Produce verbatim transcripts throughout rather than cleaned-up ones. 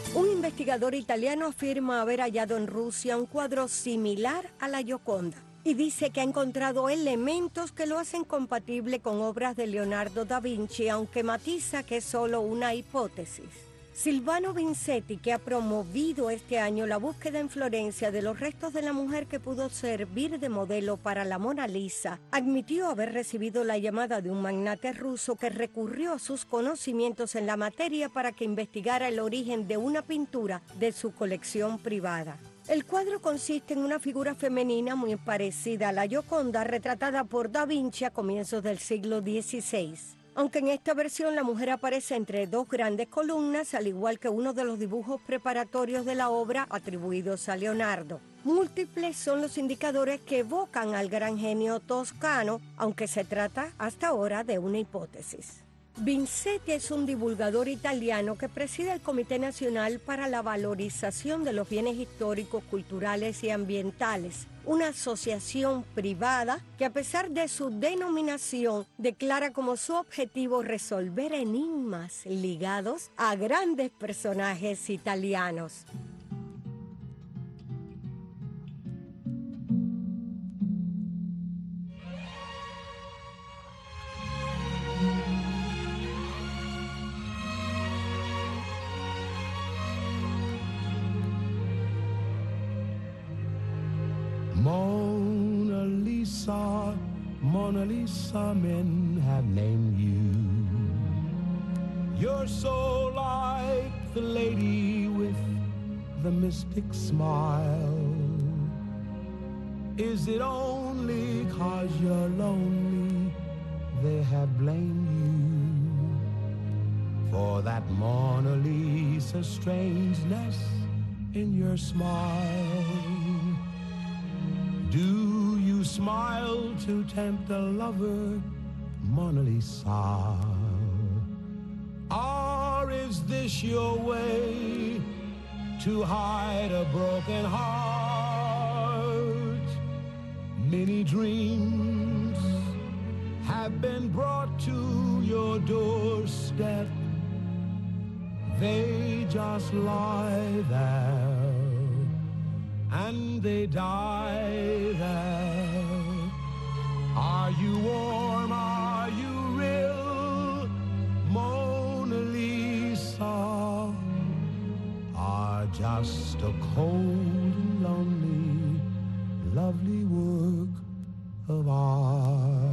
Un investigador italiano afirma haber hallado en Rusia un cuadro similar a la Gioconda y dice que ha encontrado elementos que lo hacen compatible con obras de Leonardo da Vinci, aunque matiza que es solo una hipótesis. Silvano Vincetti, que ha promovido este año la búsqueda en Florencia de los restos de la mujer que pudo servir de modelo para la Mona Lisa, admitió haber recibido la llamada de un magnate ruso que recurrió a sus conocimientos en la materia para que investigara el origen de una pintura de su colección privada. El cuadro consiste en una figura femenina muy parecida a la Gioconda, retratada por Da Vinci a comienzos del siglo dieciséis. Aunque en esta versión la mujer aparece entre dos grandes columnas, al igual que uno de los dibujos preparatorios de la obra atribuidos a Leonardo. Múltiples son los indicadores que evocan al gran genio toscano, aunque se trata hasta ahora de una hipótesis. Vincetti es un divulgador italiano que preside el Comité Nacional para la Valorización de los Bienes Históricos, Culturales y Ambientales, una asociación privada que, a pesar de su denominación, declara como su objetivo resolver enigmas ligados a grandes personajes italianos. Mona Lisa, Mona Lisa, men have named you. You're so like the lady with the mystic smile. Is it only 'cause you're lonely they have blamed you for that Mona Lisa strangeness in your smile? Do you smile to tempt a lover, Mona Lisa? Or is this your way to hide a broken heart? Many dreams have been brought to your doorstep. They just lie there and they die there. Are you warm? Are you real, Mona Lisa? Or just a cold and lonely, lovely work of art?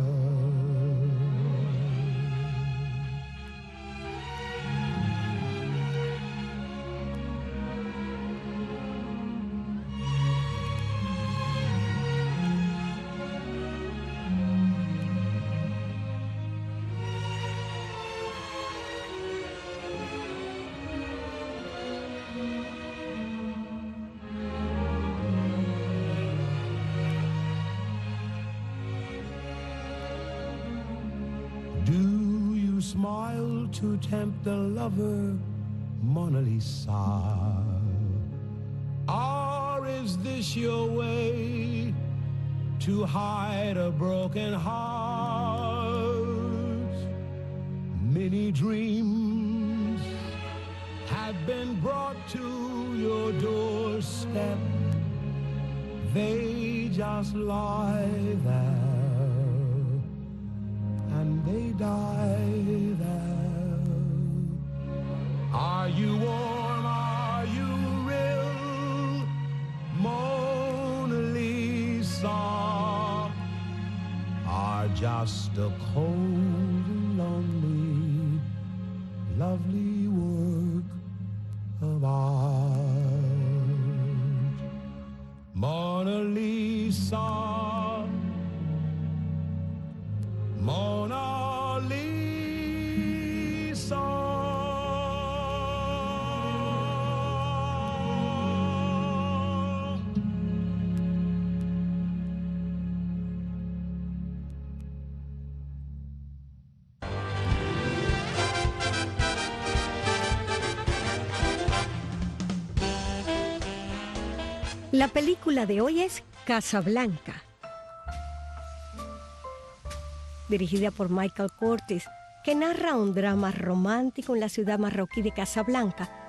Smile to tempt a lover, Mona Lisa? Or is this your way to hide a broken heart? Many dreams have been brought to your doorstep. They just lie there and they die there. Are you warm? Are you real, Mona Lisa? Or just a cold and lonely, lovely work of art? Mona Lisa, Mona Lisa. La película de hoy es Casablanca, dirigida por Michael Curtiz, que narra un drama romántico en la ciudad marroquí de Casablanca,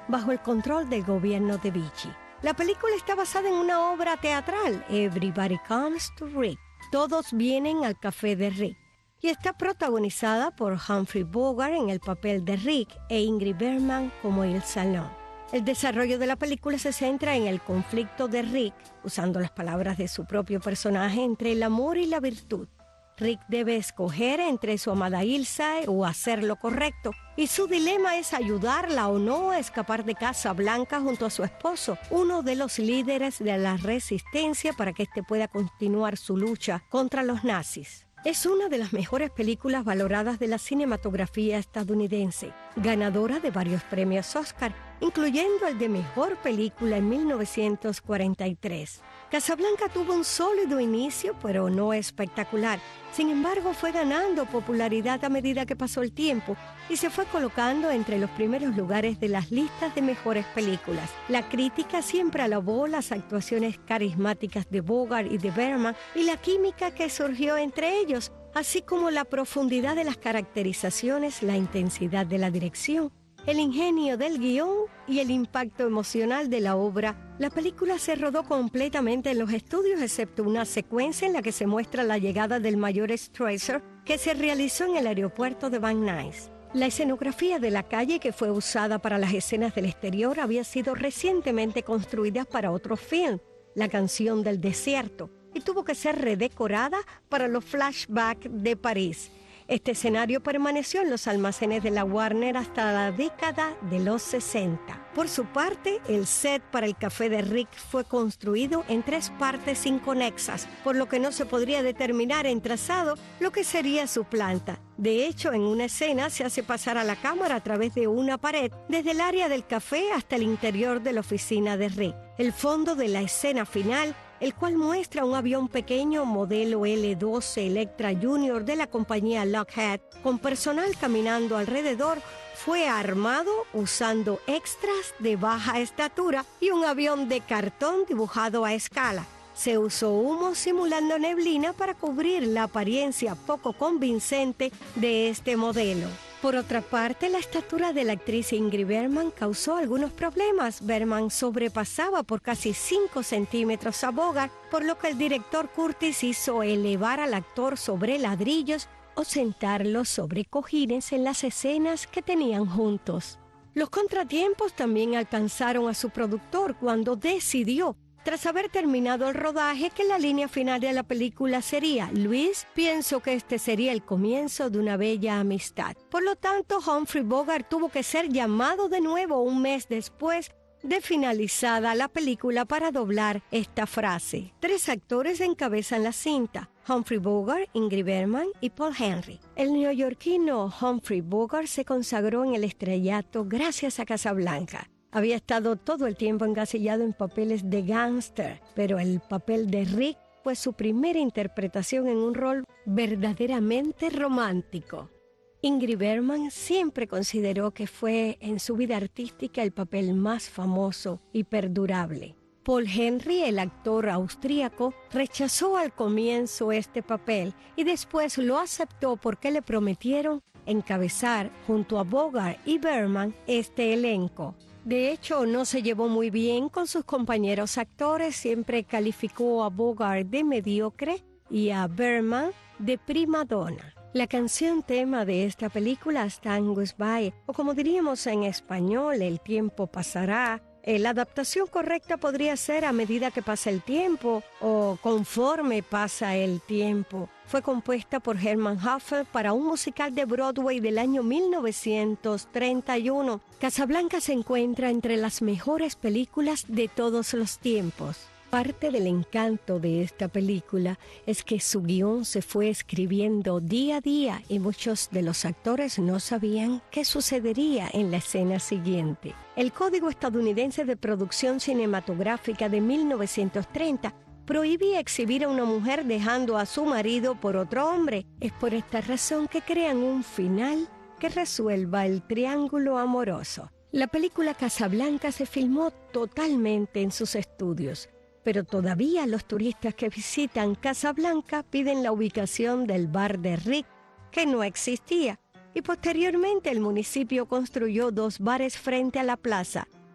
bajo el control del gobierno de Vichy. La película está basada en una obra teatral, Everybody Comes to Rick. Todos vienen al café de Rick. Y está protagonizada por Humphrey Bogart en el papel de Rick e Ingrid Bergman como Il Salon. El desarrollo de la película se centra en el conflicto de Rick, usando las palabras de su propio personaje, entre el amor y la virtud. Rick debe escoger entre su amada Ilsa o hacer lo correcto, y su dilema es ayudarla o no a escapar de Casablanca junto a su esposo, uno de los líderes de la resistencia para que éste pueda continuar su lucha contra los nazis. Es una de las mejores películas valoradas de la cinematografía estadounidense, ganadora de varios premios Oscar, incluyendo el de Mejor Película en mil novecientos cuarenta y tres. Casablanca tuvo un sólido inicio, pero no espectacular. Sin embargo, fue ganando popularidad a medida que pasó el tiempo y se fue colocando entre los primeros lugares de las listas de mejores películas. La crítica siempre alabó las actuaciones carismáticas de Bogart y de Bergman y la química que surgió entre ellos, así como la profundidad de las caracterizaciones, la intensidad de la dirección, el ingenio del guión y el impacto emocional de la obra. La película se rodó completamente en los estudios, excepto una secuencia en la que se muestra la llegada del mayor Strasser, que se realizó en el aeropuerto de Van Nuys. La escenografía de la calle que fue usada para las escenas del exterior había sido recientemente construida para otro film, La canción del desierto, y tuvo que ser redecorada para los flashbacks de París. Este escenario permaneció en los almacenes de la Warner hasta la década de los sesenta. Por su parte, el set para el café de Rick fue construido en tres partes inconexas, por lo que no se podría determinar en trazado lo que sería su planta. De hecho, en una escena se hace pasar a la cámara a través de una pared, desde el área del café hasta el interior de la oficina de Rick. El fondo de la escena final, el cual muestra un avión pequeño modelo L doce Electra Junior de la compañía Lockheed, con personal caminando alrededor, fue armado usando extras de baja estatura y un avión de cartón dibujado a escala. Se usó humo simulando neblina para cubrir la apariencia poco convincente de este modelo. Por otra parte, la estatura de la actriz Ingrid Bergman causó algunos problemas. Bergman sobrepasaba por casi cinco centímetros a Bogart, por lo que el director Curtis hizo elevar al actor sobre ladrillos o sentarlo sobre cojines en las escenas que tenían juntos. Los contratiempos también alcanzaron a su productor cuando decidió, tras haber terminado el rodaje, que la línea final de la película sería: Luis, pienso que este sería el comienzo de una bella amistad. Por lo tanto, Humphrey Bogart tuvo que ser llamado de nuevo un mes después de finalizada la película para doblar esta frase. Tres actores encabezan la cinta: Humphrey Bogart, Ingrid Bergman y Paul Henry. El neoyorquino Humphrey Bogart se consagró en el estrellato gracias a Casablanca. Había estado todo el tiempo encasillado en papeles de gángster, pero el papel de Rick fue su primera interpretación en un rol verdaderamente romántico. Ingrid Bergman siempre consideró que fue en su vida artística el papel más famoso y perdurable. Paul Henry, el actor austríaco, rechazó al comienzo este papel y después lo aceptó porque le prometieron encabezar junto a Bogart y Bergman este elenco. De hecho, no se llevó muy bien con sus compañeros actores, siempre calificó a Bogart de mediocre y a Bergman de prima donna. La canción tema de esta película, Stand Goodbye, o como diríamos en español, El tiempo pasará. Eh, la adaptación correcta podría ser A medida que pasa el tiempo o Conforme pasa el tiempo. Fue compuesta por Hermann Hofer para un musical de Broadway del año mil novecientos treinta y uno. Casablanca se encuentra entre las mejores películas de todos los tiempos. Parte del encanto de esta película es que su guión se fue escribiendo día a día y muchos de los actores no sabían qué sucedería en la escena siguiente. El Código Estadounidense de Producción Cinematográfica de mil novecientos treinta prohibía exhibir a una mujer dejando a su marido por otro hombre. Es por esta razón que crean un final que resuelva el triángulo amoroso. La película Casablanca se filmó totalmente en sus estudios, pero todavía los turistas que visitan Casablanca piden la ubicación del bar de Rick, que no existía, y posteriormente el municipio construyó dos bares frente a la plaza,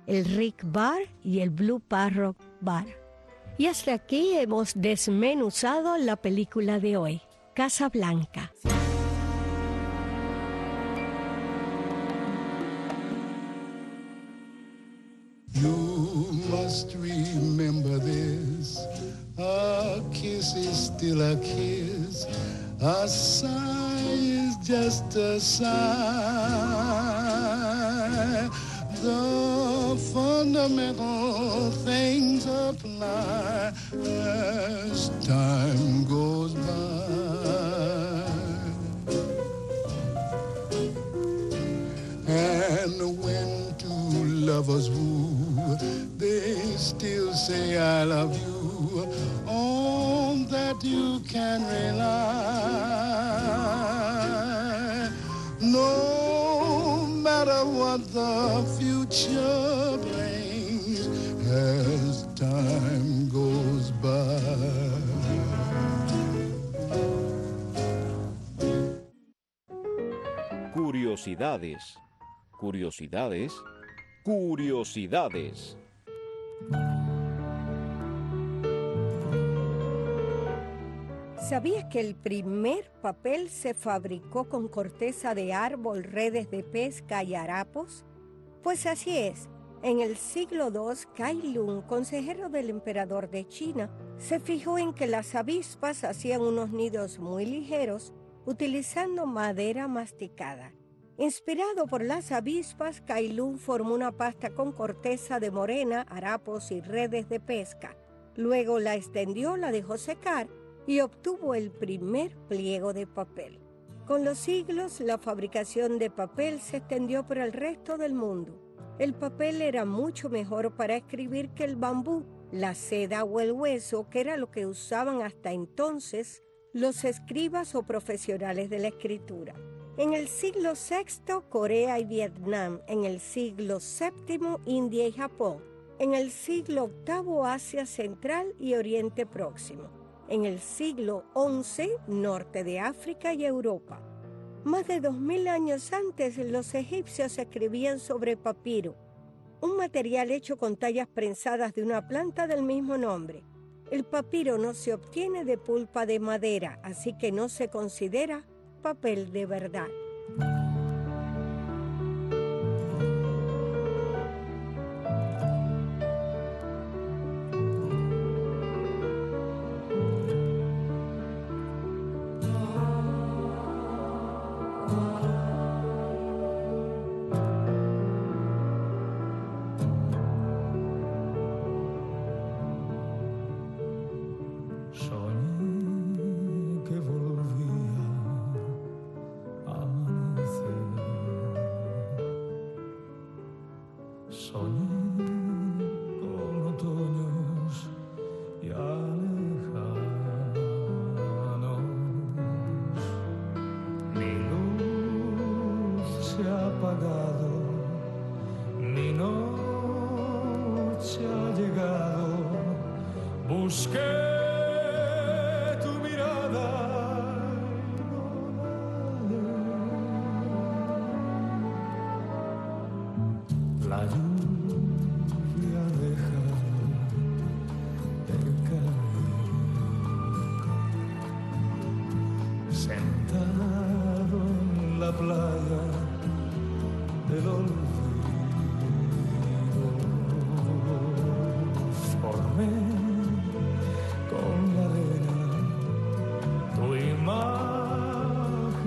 el Rick Bar y el Blue Parrot Bar. Y hasta aquí hemos desmenuzado la película de hoy, Casablanca. You must remember this, a kiss is still a kiss, a sigh is just a sigh. The fundamental things apply as time goes by. And when two lovers woo, they still say I love you. On that you can rely. No matter what the future brings as time goes by. Curiosidades, curiosidades, curiosidades. ¿Sabías que el primer papel se fabricó con corteza de árbol, redes de pesca y harapos? Pues así es. En el siglo segundo, Cai Lun, consejero del emperador de China, se fijó en que las avispas hacían unos nidos muy ligeros utilizando madera masticada. Inspirado por las avispas, Cai Lun formó una pasta con corteza de morena, harapos y redes de pesca. Luego la extendió, la dejó secar y obtuvo el primer pliego de papel. Con los siglos, la fabricación de papel se extendió por el resto del mundo. El papel era mucho mejor para escribir que el bambú, la seda o el hueso, que era lo que usaban hasta entonces los escribas o profesionales de la escritura. En el siglo sexto, Corea y Vietnam. En el siglo séptimo, India y Japón. En el siglo octavo, Asia Central y Oriente Próximo. En el siglo once, norte de África y Europa. Más de dos mil años antes, los egipcios escribían sobre papiro, un material hecho con tallas prensadas de una planta del mismo nombre. El papiro no se obtiene de pulpa de madera, así que no se considera papel de verdad.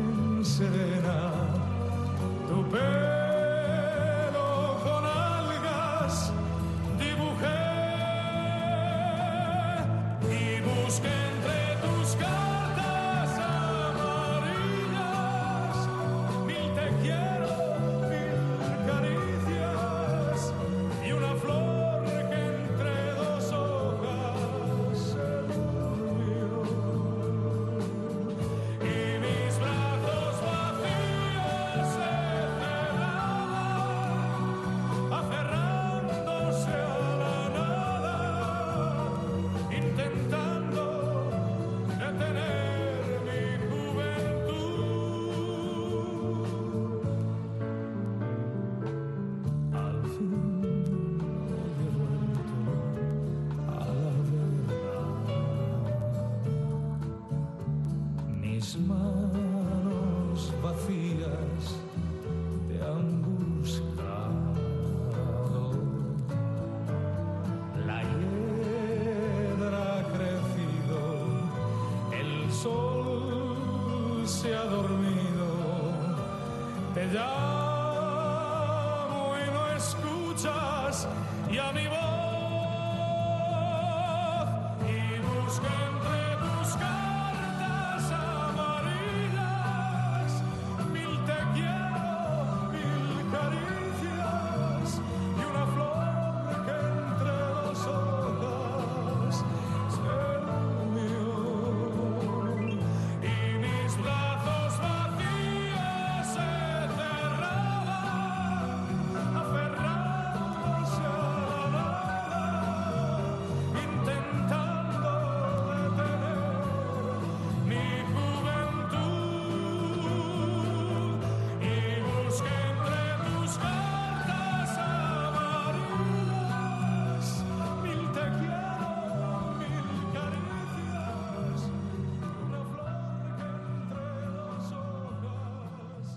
Serena, tu pelo con algas Te llamo y no escuchas, y a mi voz, y busco entre tus cartas amarillas mil te quiero, mil caricias y una flor que entre dos hojas se durmió. Y mis brazos vacíos se cerraban, aferrándose a la nada, intentando detener mi juventud. Y busqué entre tus cartas amarillas mil te quiero, mil caricias, una flor que entre dos hojas.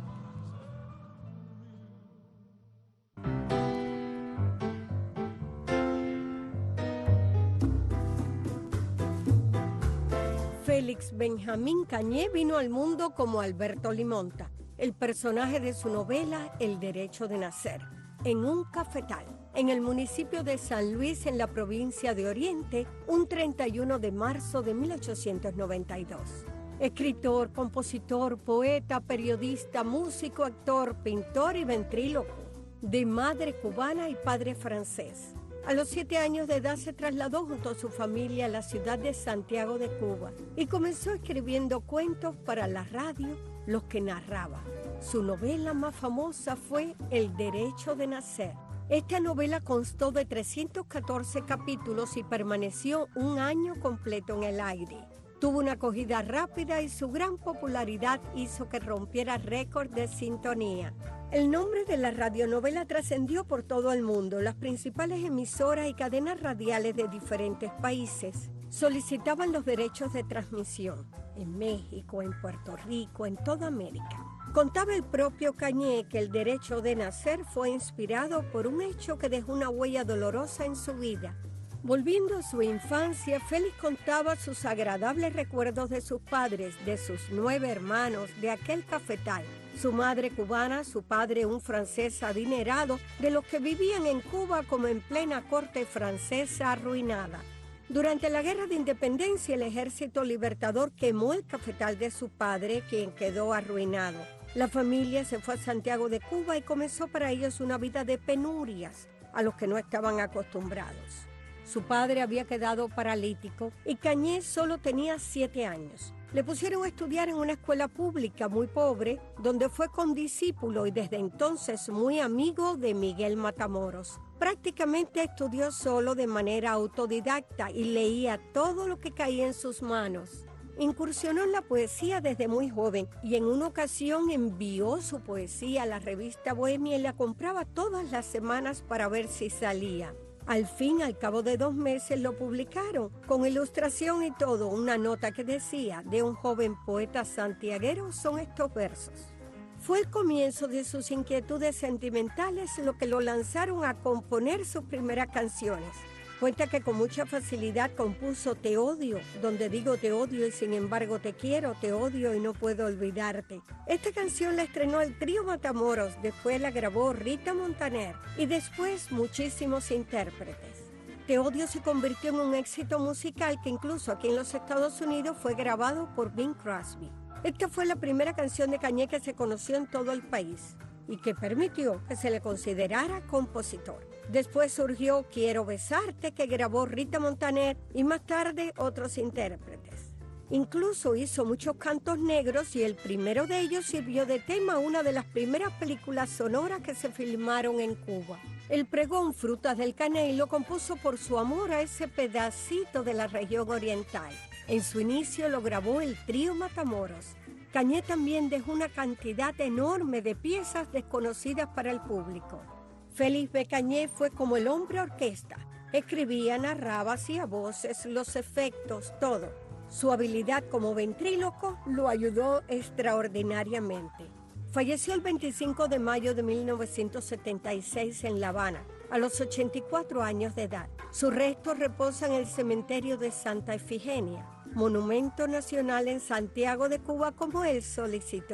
Félix Benjamín Cañé vino al mundo como Alberto Limonta, el personaje de su novela El Derecho de Nacer, en un cafetal, en el municipio de San Luis, en la provincia de Oriente, un treinta y uno de marzo de mil ochocientos noventa y dos. Escritor, compositor, poeta, periodista, músico, actor, pintor y ventríloco, de madre cubana y padre francés. A los siete años de edad se trasladó junto a su familia a la ciudad de Santiago de Cuba y comenzó escribiendo cuentos para la radio, los que narraba. Su novela más famosa fue El Derecho de Nacer. Esta novela constó de trescientos catorce capítulos y permaneció un año completo en el aire. Tuvo una acogida rápida y su gran popularidad hizo que rompiera récord de sintonía. El nombre de la radionovela trascendió por todo el mundo. Las principales emisoras y cadenas radiales de diferentes países solicitaban los derechos de transmisión. En México, en Puerto Rico, en toda América. Contaba el propio Cañé que El Derecho de Nacer fue inspirado por un hecho que dejó una huella dolorosa en su vida. Volviendo a su infancia, Félix contaba sus agradables recuerdos de sus padres, de sus nueve hermanos, de aquel cafetal. Su madre cubana, su padre un francés adinerado, de los que vivían en Cuba como en plena corte francesa arruinada. Durante la Guerra de Independencia, el Ejército Libertador quemó el cafetal de su padre, quien quedó arruinado. La familia se fue a Santiago de Cuba y comenzó para ellos una vida de penurias, a los que no estaban acostumbrados. Su padre había quedado paralítico y Cañé solo tenía siete años. Le pusieron a estudiar en una escuela pública muy pobre, donde fue condiscípulo y desde entonces muy amigo de Miguel Matamoros. Prácticamente estudió solo de manera autodidacta y leía todo lo que caía en sus manos. Incursionó en la poesía desde muy joven y en una ocasión envió su poesía a la revista Bohemia y la compraba todas las semanas para ver si salía. Al fin, al cabo de dos meses, lo publicaron, con ilustración y todo. Una nota que decía, de un joven poeta santiaguero son estos versos. Fue el comienzo de sus inquietudes sentimentales lo que lo lanzaron a componer sus primeras canciones. Cuenta que con mucha facilidad compuso Te odio, donde digo te odio y sin embargo te quiero, te odio y no puedo olvidarte. Esta canción la estrenó el trío Matamoros, después la grabó Rita Montaner y después muchísimos intérpretes. Te odio se convirtió en un éxito musical que incluso aquí en los Estados Unidos fue grabado por Bing Crosby. Esta fue la primera canción de Cañé que se conoció en todo el país y que permitió que se le considerara compositor. Después surgió Quiero besarte, que grabó Rita Montaner, y más tarde otros intérpretes. Incluso hizo muchos cantos negros y el primero de ellos sirvió de tema a una de las primeras películas sonoras que se filmaron en Cuba. El pregón Frutas del Caney lo compuso por su amor a ese pedacito de la región oriental. En su inicio lo grabó el trío Matamoros. Cañé también dejó una cantidad enorme de piezas desconocidas para el público. Félix B. Cañé fue como el hombre orquesta. Escribía, narraba, hacía voces, los efectos, todo. Su habilidad como ventríloco lo ayudó extraordinariamente. Falleció el veinticinco de mayo de mil novecientos setenta y seis en La Habana, a los ochenta y cuatro años de edad. Sus restos reposan en el cementerio de Santa Efigenia, monumento nacional en Santiago de Cuba como él solicitó.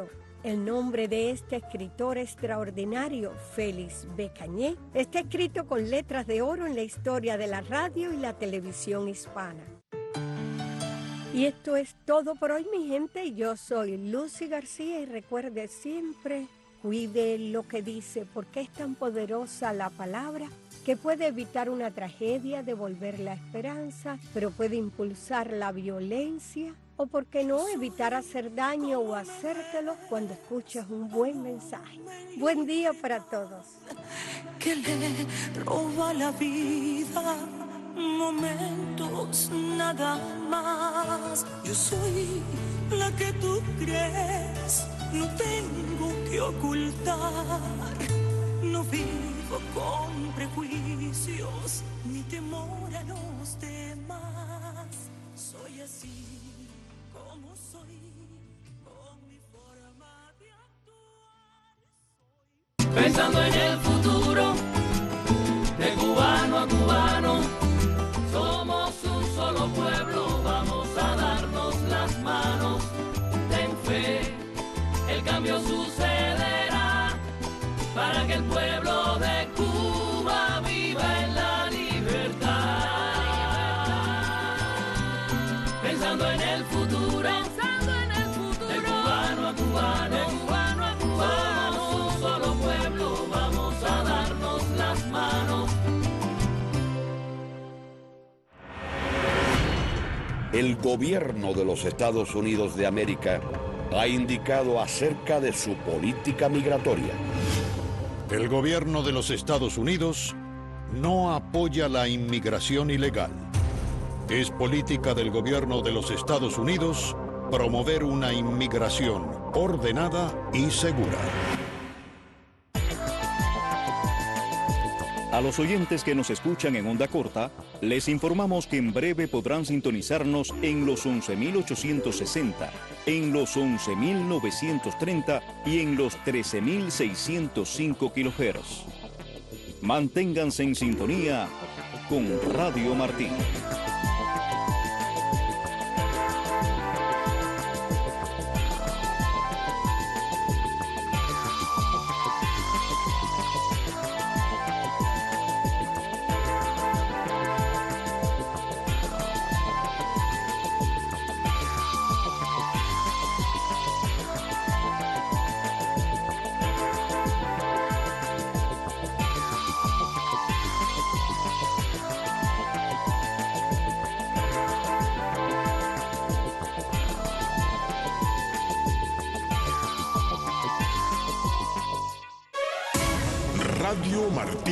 El nombre de este escritor extraordinario, Félix B. Cañé, está escrito con letras de oro en la historia de la radio y la televisión hispana. Y esto es todo por hoy, mi gente. Yo soy Lucy García y recuerde siempre, cuide lo que dice, porque es tan poderosa la palabra que puede evitar una tragedia, devolver la esperanza, pero puede impulsar la violencia o, por qué no, evitar hacer daño o hacértelo cuando escuchas un buen mensaje. Buen día para todos. Que le roba la vida, momentos nada más. Yo soy la que tú crees, no tengo que ocultar, no vivo con prejuicios ni temor a los demás. Soy así como soy, con mi forma de actuar. Pensando en el futuro, de cubano a cubano, somos un solo pueblo, vamos a darnos las manos. Ten fe, el cambio sucederá, para que el pueblo de Cuba viva en la libertad. Pensando en el futuro, pensando en el futuro, de cubano a cubano, de cubano a cubano, somos un solo pueblo, vamos a darnos las manos. El gobierno de los Estados Unidos de América ha indicado acerca de su política migratoria. El gobierno de los Estados Unidos no apoya la inmigración ilegal. Es política del gobierno de los Estados Unidos promover una inmigración ordenada y segura. A los oyentes que nos escuchan en onda corta, les informamos que en breve podrán sintonizarnos en los once mil ochocientos sesenta, en los once mil novecientos treinta y en los trece mil seiscientos cinco kilohertz. Manténganse en sintonía con Radio Martí. Radio Martí.